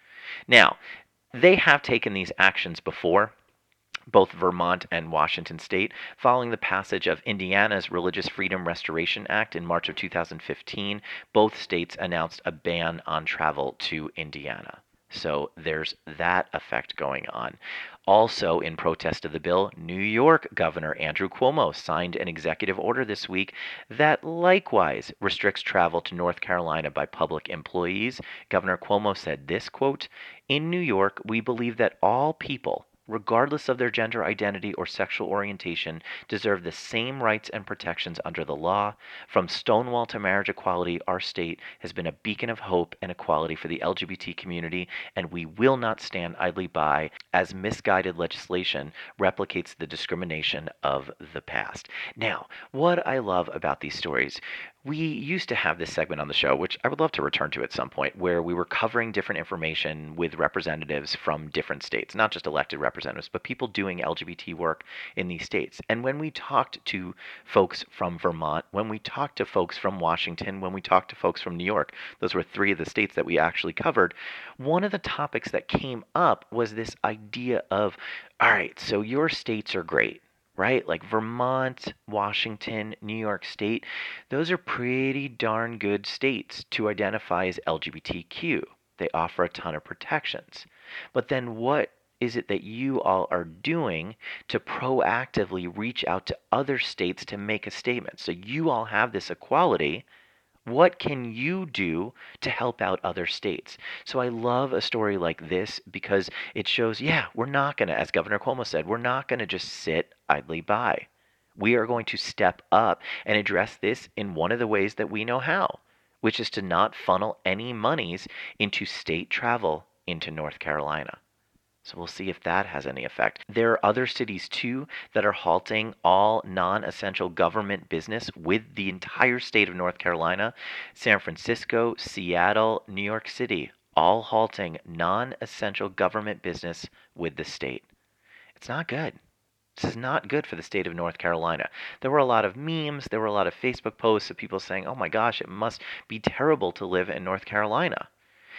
Now, they have taken these actions before, both Vermont and Washington State, following the passage of Indiana's Religious Freedom Restoration Act in March of two thousand fifteen. Both states announced a ban on travel to Indiana. So there's that effect going on. Also, in protest of the bill, New York Governor Andrew Cuomo signed an executive order this week that likewise restricts travel to North Carolina by public employees. Governor Cuomo said this, quote, "In New York, we believe that all people, regardless of their gender identity or sexual orientation, deserve the same rights and protections under the law. From Stonewall to marriage equality, our state has been a beacon of hope and equality for the L G B T community, and we will not stand idly by as misguided legislation replicates the discrimination of the past." Now, what I love about these stories, we used to have this segment on the show, which I would love to return to at some point, where we were covering different information with representatives from different states, not just elected representatives, but people doing L G B T work in these states. And when we talked to folks from Vermont, when we talked to folks from Washington, when we talked to folks from New York, those were three of the states that we actually covered, one of the topics that came up was this idea of, all right, so your states are great, right? Like Vermont, Washington, New York State, those are pretty darn good states to identify as L G B T Q. They offer a ton of protections. But then what is it that you all are doing to proactively reach out to other states to make a statement? So you all have this equality. What can you do to help out other states? So I love a story like this because it shows, yeah, we're not going to, as Governor Cuomo said, we're not going to just sit idly by. We are going to step up and address this in one of the ways that we know how, which is to not funnel any monies into state travel into North Carolina. So we'll see if that has any effect. There are other cities, too, that are halting all non-essential government business with the entire state of North Carolina. San Francisco, Seattle, New York City, all halting non-essential government business with the state. It's not good. This is not good for the state of North Carolina. There were a lot of memes. There were a lot of Facebook posts of people saying, oh my gosh, it must be terrible to live in North Carolina.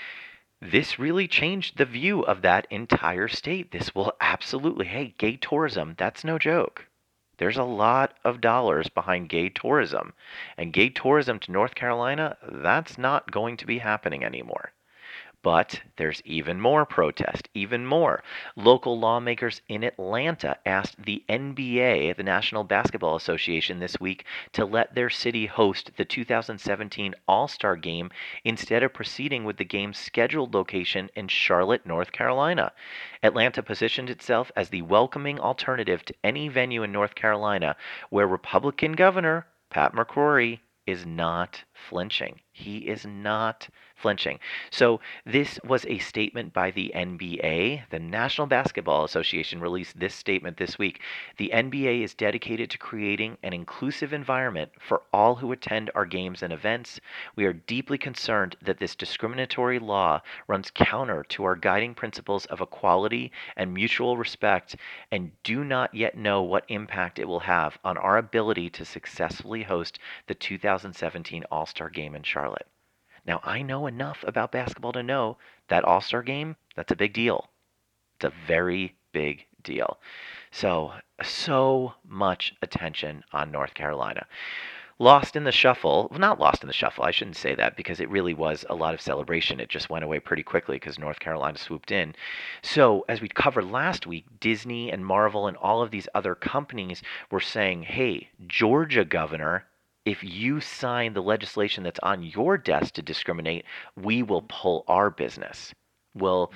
This really changed the view of that entire state. This will absolutely, hey, gay tourism, that's no joke. There's a lot of dollars behind gay tourism. And gay tourism to North Carolina, that's not going to be happening anymore. But there's even more protest, even more. Local lawmakers in Atlanta asked the N B A, the National Basketball Association, this week to let their city host the two thousand seventeen All-Star Game instead of proceeding with the game's scheduled location in Charlotte, North Carolina. Atlanta positioned itself as the welcoming alternative to any venue in North Carolina where Republican Governor Pat McCrory is not flinching. He is not flinching. So this was a statement by the N B A. The National Basketball Association released this statement this week. The N B A is dedicated to creating an inclusive environment for all who attend our games and events. We are deeply concerned that this discriminatory law runs counter to our guiding principles of equality and mutual respect and do not yet know what impact it will have on our ability to successfully host the two thousand seventeen All-Star Game in Charlotte. Now, I know enough about basketball to know that All-Star Game, that's a big deal. It's a very big deal. So, so much attention on North Carolina. Lost in the shuffle, well, not lost in the shuffle, I shouldn't say that because it really was a lot of celebration. It just went away pretty quickly because North Carolina swooped in. So, as we covered last week, Disney and Marvel and all of these other companies were saying, hey, Georgia governor, if you sign the legislation that's on your desk to discriminate, we will pull our business. Well,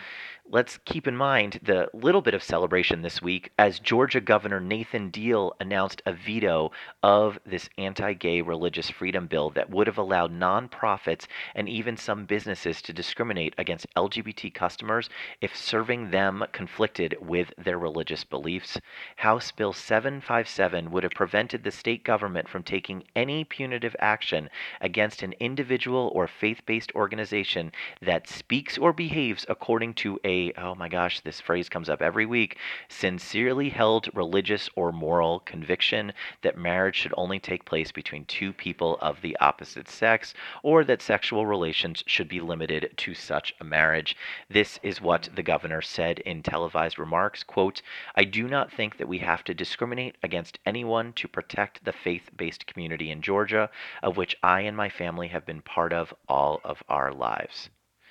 let's keep in mind the little bit of celebration this week as Georgia Governor Nathan Deal announced a veto of this anti-gay religious freedom bill that would have allowed nonprofits and even some businesses to discriminate against L G B T customers if serving them conflicted with their religious beliefs. House Bill seven fifty-seven would have prevented the state government from taking any punitive action against an individual or faith-based organization that speaks or behaves according to a, oh my gosh, this phrase comes up every week, sincerely held religious or moral conviction that marriage should only take place between two people of the opposite sex, or that sexual relations should be limited to such a marriage. This is what the governor said in televised remarks, quote, "I do not think that we have to discriminate against anyone to protect the faith-based community in Georgia, of which I and my family have been part of all of our lives."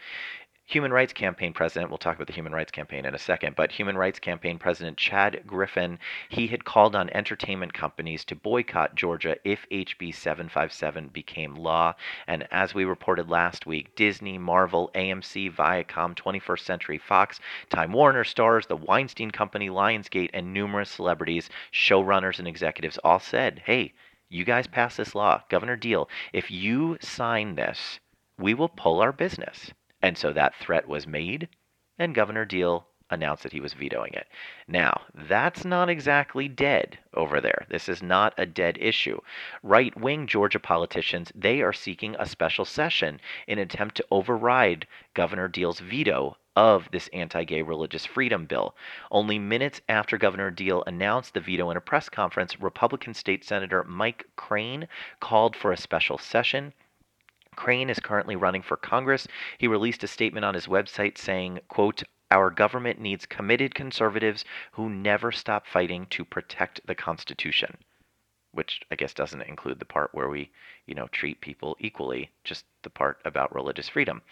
Human Rights Campaign President, we'll talk about the Human Rights Campaign in a second, but Human Rights Campaign President Chad Griffin, he had called on entertainment companies to boycott Georgia if H B seven fifty-seven became law. And as we reported last week, Disney, Marvel, A M C, Viacom, twenty-first Century Fox, Time Warner, Stars, the Weinstein Company, Lionsgate, and numerous celebrities, showrunners, and executives all said, hey, you guys pass this law. Governor Deal, if you sign this, we will pull our business. And so that threat was made, and Governor Deal announced that he was vetoing it. Now, that's not exactly dead over there. This is not a dead issue. Right-wing Georgia politicians, they are seeking a special session in an attempt to override Governor Deal's veto of this anti-gay religious freedom bill. Only minutes after Governor Deal announced the veto in a press conference, Republican State Senator Mike Crane called for a special session. Crane is currently running for Congress. He released a statement on his website saying, quote, "Our government needs committed conservatives who never stop fighting to protect the Constitution," which I guess doesn't include the part where we, you know, treat people equally, just the part about religious freedom.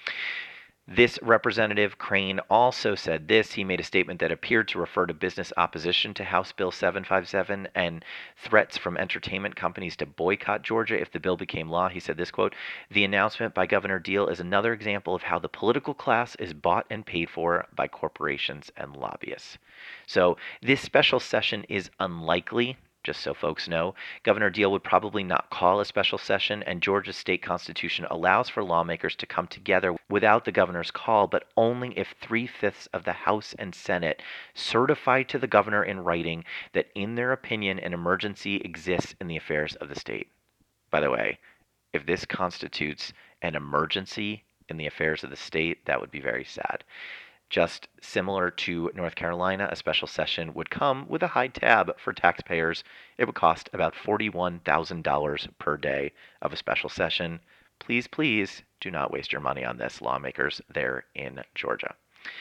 This Representative Crane also said this. He made a statement that appeared to refer to business opposition to House Bill seven fifty-seven and threats from entertainment companies to boycott Georgia if the bill became law. He said this, quote, "The announcement by Governor Deal is another example of how the political class is bought and paid for by corporations and lobbyists." So this special session is unlikely. Just so folks know, Governor Deal would probably not call a special session, and Georgia's state constitution allows for lawmakers to come together without the governor's call, but only if three-fifths of the House and Senate certify to the governor in writing that, in their opinion, an emergency exists in the affairs of the state. By the way, if this constitutes an emergency in the affairs of the state, that would be very sad. Just similar to North Carolina, a special session would come with a high tab for taxpayers. It would cost about forty-one thousand dollars per day of a special session. Please, please do not waste your money on this, lawmakers there in Georgia.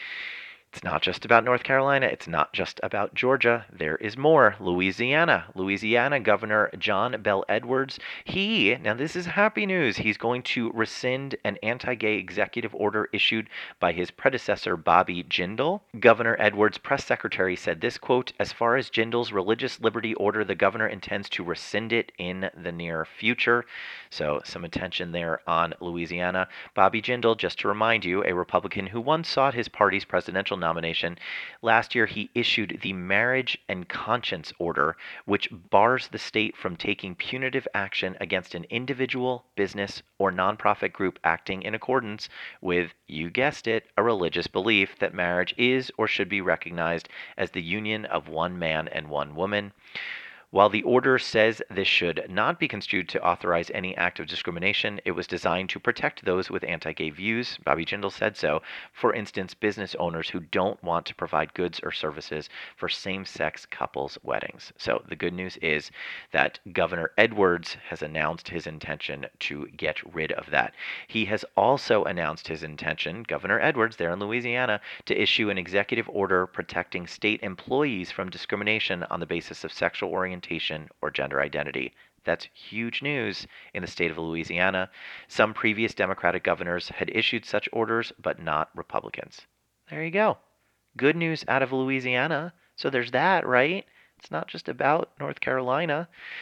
It's not just about North Carolina. It's not just about Georgia. There is more. Louisiana. Louisiana Governor John Bel Edwards. He, now this is happy news, he's going to rescind an anti-gay executive order issued by his predecessor, Bobby Jindal. Governor Edwards' press secretary said this, quote, "As far as Jindal's religious liberty order, the governor intends to rescind it in the near future." So some attention there on Louisiana. Bobby Jindal, just to remind you, a Republican who once sought his party's presidential nomination. Last year, he issued the Marriage and Conscience Order, which bars the state from taking punitive action against an individual, business, or nonprofit group acting in accordance with, you guessed it, a religious belief that marriage is or should be recognized as the union of one man and one woman. While the order says this should not be construed to authorize any act of discrimination, it was designed to protect those with anti-gay views. Bobby Jindal said so. For instance, business owners who don't want to provide goods or services for same-sex couples' weddings. So the good news is that Governor Edwards has announced his intention to get rid of that. He has also announced his intention, Governor Edwards there in Louisiana, to issue an executive order protecting state employees from discrimination on the basis of sexual orientation or gender identity. That's huge news in the state of Louisiana. Some previous Democratic governors had issued such orders, but not Republicans. There you go. Good news out of Louisiana. So there's that, right? It's not just about North Carolina.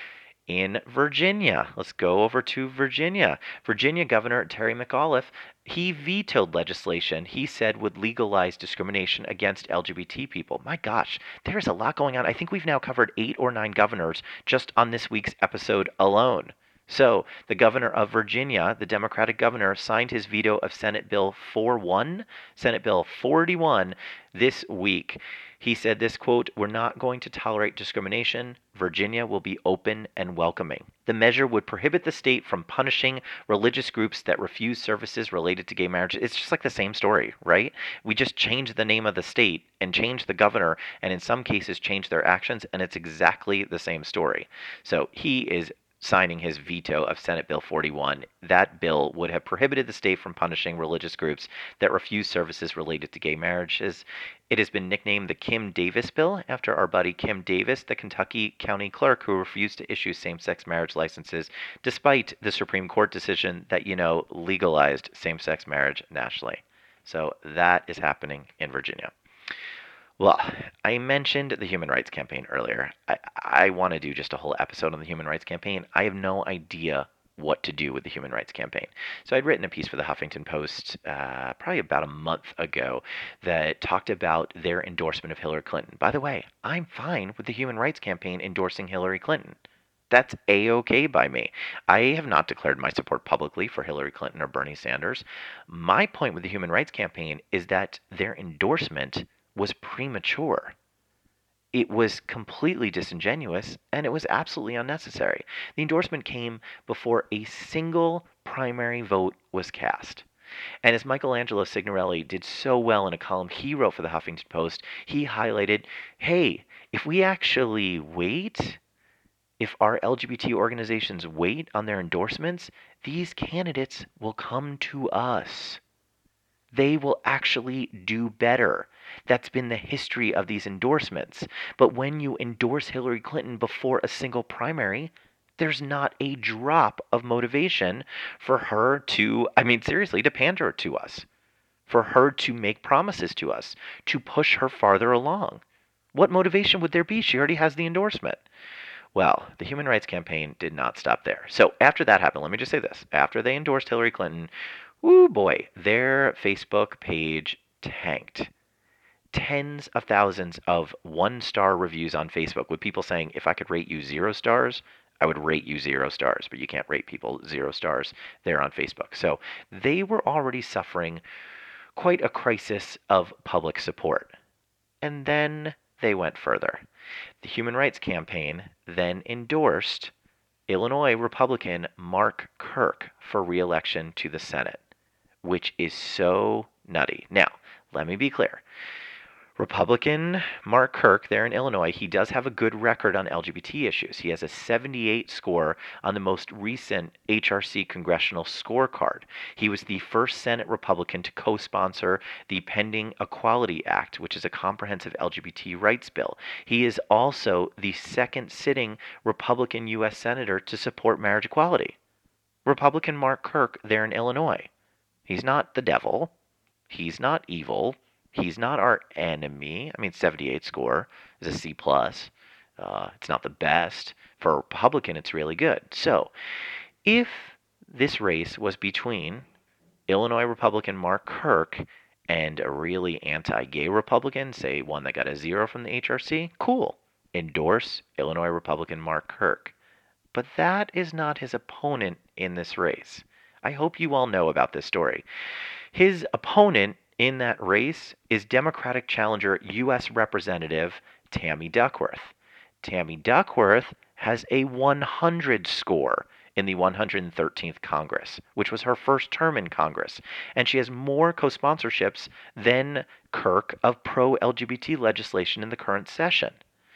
in Virginia. Let's go over to Virginia. Virginia Governor Terry McAuliffe, he vetoed legislation he said would legalize discrimination against L G B T people. My gosh, there's a lot going on. I think we've now covered eight or nine governors just on this week's episode alone. So, the governor of Virginia, the Democratic governor, signed his veto of Senate Bill forty-one, Senate Bill forty-one this week. He said this, quote, "We're not going to tolerate discrimination. Virginia will be open and welcoming." The measure would prohibit the state from punishing religious groups that refuse services related to gay marriage. It's just like the same story, right? We just changed the name of the state and changed the governor, and in some cases changed their actions, and it's exactly the same story. So he is signing his veto of Senate Bill forty-one. That bill would have prohibited the state from punishing religious groups that refuse services related to gay marriages. It has been nicknamed the Kim Davis Bill after our buddy Kim Davis, the Kentucky county clerk who refused to issue same-sex marriage licenses despite the Supreme Court decision that, you know, legalized same-sex marriage nationally. So that is happening in Virginia. Well, I mentioned the Human Rights Campaign earlier. I, I want to do just a whole episode on the Human Rights Campaign. I have no idea what to do with the Human Rights Campaign. So I'd written a piece for the Huffington Post uh, probably about a month ago that talked about their endorsement of Hillary Clinton. By the way, I'm fine with the Human Rights Campaign endorsing Hillary Clinton. That's A-okay by me. I have not declared my support publicly for Hillary Clinton or Bernie Sanders. My point with the Human Rights Campaign is that their endorsement was premature. It was completely disingenuous, and it was absolutely unnecessary. The endorsement came before a single primary vote was cast. And as Michelangelo Signorelli did so well in a column he wrote for the Huffington Post, he highlighted, hey, if we actually wait, if our L G B T organizations wait on their endorsements, these candidates will come to us. They will actually do better. That's been the history of these endorsements. But when you endorse Hillary Clinton before a single primary, there's not a drop of motivation for her to, I mean, seriously, to pander to us, for her to make promises to us, to push her farther along. What motivation would there be? She already has the endorsement. Well, the Human Rights Campaign did not stop there. So after that happened, let me just say this. After they endorsed Hillary Clinton, woo boy, their Facebook page tanked. Tens of thousands of one-star reviews on Facebook with people saying, if I could rate you zero stars, I would rate you zero stars. But you can't rate people zero stars there on Facebook. So they were already suffering quite a crisis of public support. And then they went further. The Human Rights Campaign then endorsed Illinois Republican Mark Kirk for re-election to the Senate, which is so nutty. Now, let me be clear. Republican Mark Kirk there in Illinois, he does have a good record on L G B T issues. He has a seventy-eight score on the most recent H R C congressional scorecard. He was the first Senate Republican to co-sponsor the pending Equality Act, which is a comprehensive L G B T rights bill. He is also the second sitting Republican U S Senator to support marriage equality. Republican Mark Kirk there in Illinois. He's not the devil. He's not evil. He's not our enemy. I mean, seventy-eight score is a C plus. Uh, it's not the best. For a Republican, it's really good. So, if this race was between Illinois Republican Mark Kirk and a really anti-gay Republican, say one that got a zero from the H R C, cool. Endorse Illinois Republican Mark Kirk. But that is not his opponent in this race. I hope you all know about this story. His opponent in that race is Democratic challenger U S Representative Tammy Duckworth. Tammy Duckworth has a one hundred score in the one hundred thirteenth Congress, which was her first term in Congress. And she has more co-sponsorships than Kirk of pro-L G B T legislation in the current session.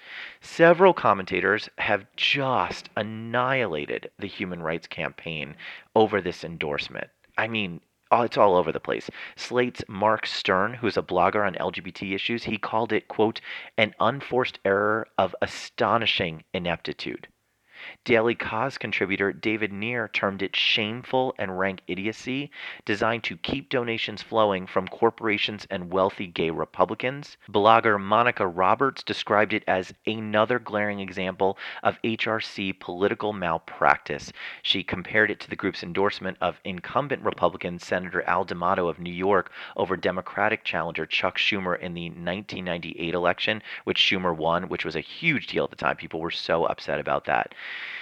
Several commentators have just annihilated the Human Rights Campaign over this endorsement. I mean, oh, it's all over the place. Slate's Mark Stern, who's a blogger on L G B T issues, he called it, quote, an unforced error of astonishing ineptitude. Daily Kos contributor David Neer termed it shameful and rank idiocy, designed to keep donations flowing from corporations and wealthy gay Republicans. Blogger Monica Roberts described it as another glaring example of H R C political malpractice. She compared it to the group's endorsement of incumbent Republican Senator Al D'Amato of New York over Democratic challenger Chuck Schumer in the nineteen ninety-eight election, which Schumer won, which was a huge deal at the time. People were so upset about that.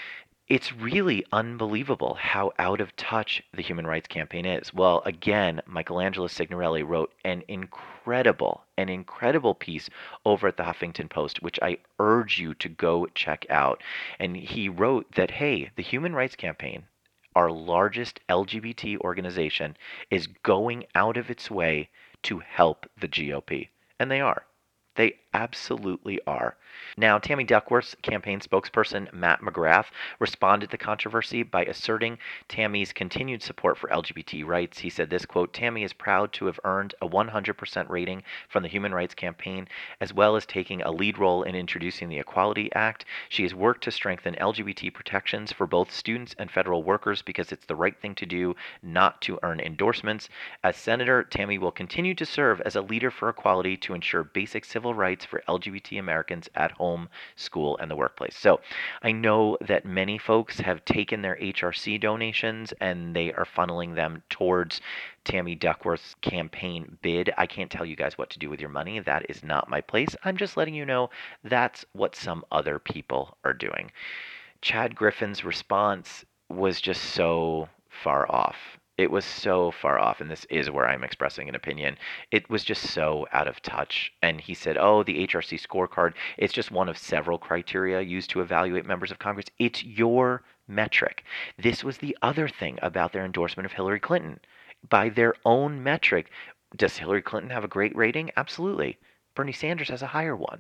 It's really unbelievable how out of touch the Human Rights Campaign is. Well, again, Michelangelo Signorelli wrote an incredible, an incredible piece over at the Huffington Post, which I urge you to go check out. And he wrote that, hey, the Human Rights Campaign, our largest L G B T organization, is going out of its way to help the G O P. And they are. They absolutely are. Now, Tammy Duckworth's campaign spokesperson, Matt McGrath, responded to the controversy by asserting Tammy's continued support for L G B T rights. He said this, quote, Tammy is proud to have earned a one hundred percent rating from the Human Rights Campaign, as well as taking a lead role in introducing the Equality Act. She has worked to strengthen L G B T protections for both students and federal workers because it's the right thing to do, not to earn endorsements. As senator, Tammy will continue to serve as a leader for equality to ensure basic civil rights for L G B T Americans at home, school, and the workplace. So I know that many folks have taken their H R C donations and they are funneling them towards Tammy Duckworth's campaign bid. I can't tell you guys what to do with your money. That is not my place. I'm just letting you know that's what some other people are doing. Chad Griffin's response was just so far off. It was so far off, and this is where I'm expressing an opinion. It was just so out of touch. And he said, oh, the H R C scorecard, it's just one of several criteria used to evaluate members of Congress. It's your metric. This was the other thing about their endorsement of Hillary Clinton. By their own metric, does Hillary Clinton have a great rating? Absolutely. Bernie Sanders has a higher one.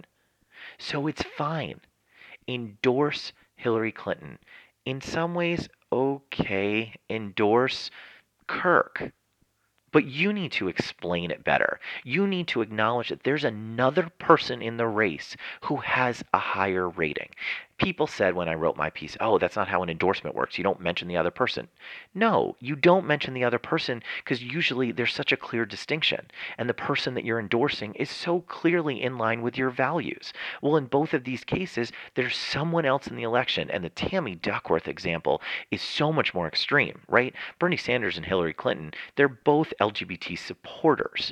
So it's fine. Endorse Hillary Clinton. In some ways, okay, endorse Kirk. But you need to explain it better. You need to acknowledge that there's another person in the race who has a higher rating. People said when I wrote my piece, oh, that's not how an endorsement works. You don't mention the other person. No, you don't mention the other person because usually there's such a clear distinction. And the person that you're endorsing is so clearly in line with your values. Well, in both of these cases, there's someone else in the election. And the Tammy Duckworth example is so much more extreme, right? Bernie Sanders and Hillary Clinton, they're both L G B T supporters.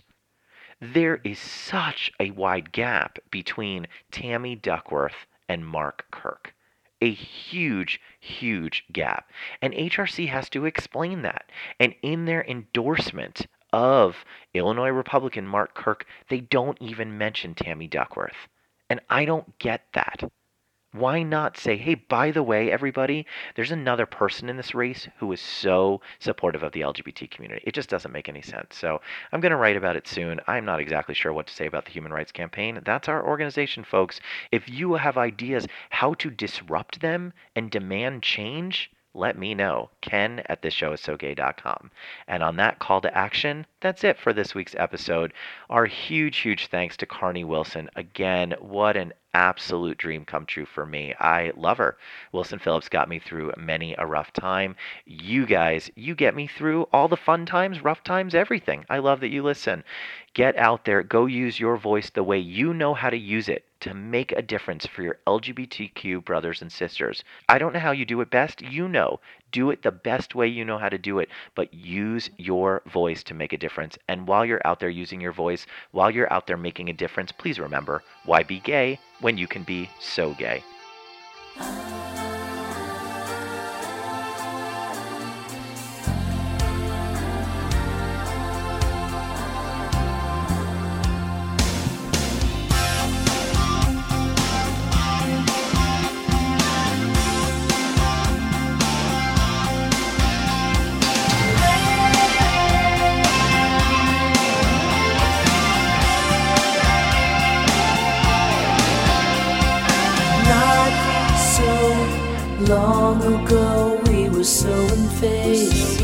There is such a wide gap between Tammy Duckworth and Mark Kirk. A huge, huge gap. And H R C has to explain that. And in their endorsement of Illinois Republican Mark Kirk, they don't even mention Tammy Duckworth. And I don't get that. Why not say, hey, by the way, everybody, there's another person in this race who is so supportive of the L G B T community. It just doesn't make any sense. So I'm going to write about it soon. I'm not exactly sure what to say about the Human Rights Campaign. That's our organization, folks. If you have ideas how to disrupt them and demand change, let me know. Ken at this show is so gay dot com. And on that call to action, that's it for this week's episode. Our huge, huge thanks to Carney Wilson. Again, what an absolute dream come true for me. I love her. Wilson Phillips got me through many a rough time. You guys, you get me through all the fun times, rough times, everything. I love that you listen. Get out there. Go use your voice the way you know how to use it to make a difference for your L G B T Q brothers and sisters. I don't know how you do it best. You know. Do it the best way you know how to do it, but use your voice to make a difference. And while you're out there using your voice, while you're out there making a difference, please remember, why be gay when you can be so gay? Long ago we were so in phase.